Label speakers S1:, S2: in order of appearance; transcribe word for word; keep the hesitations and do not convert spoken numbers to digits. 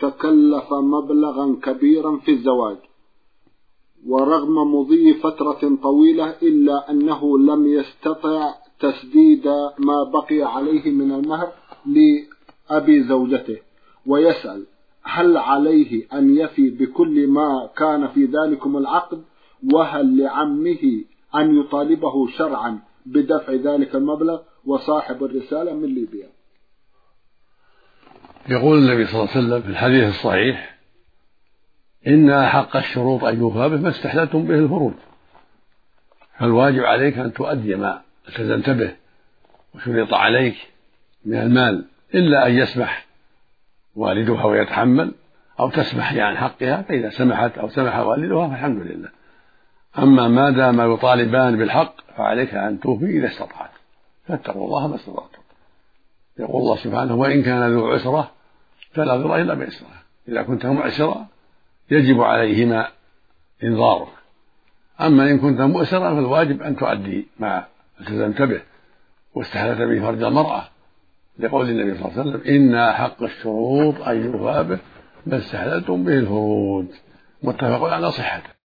S1: تكلف مبلغا كبيرا في الزواج، ورغم مضي فترة طويلة إلا أنه لم يستطع تسديد ما بقي عليه من المهر لأبي زوجته، ويسأل هل عليه أن يفي بكل ما كان في ذلكم العقد، وهل لعمه أن يطالبه شرعا بدفع ذلك المبلغ؟ وصاحب الرسالة من ليبيا.
S2: يقول النبي صلى الله عليه وسلم في الحديث الصحيح: إن أحق الشروط أن يوفى به ما استحللتم به الفروج. فالواجب عليك أن تؤدي ما التزمت به وشرط عليك من المال، إلا أن يسمح والدها ويتحمل، أو تسمح عن حقها، فإذا سمحت أو سمح والدها فالحمد لله. أما ما دام يطالبان بالحق فعليك أن توفي إذا استطعت، فاتقوا الله ما استطعتم. يقول الله سبحانه: وإن كان ذو عسرة فلا ضر إلا بإسره. إذا كنت معسرا يجب عليهما إنظارك، أما إن كنت مؤسرا فالواجب أن تؤدي ما التزمت به واستحلت به فرج المرأة، لقول النبي صلى الله عليه وسلم: إن أحق الشروط أن يوفى به ما استحللتم به الفروج. متفق على صحته.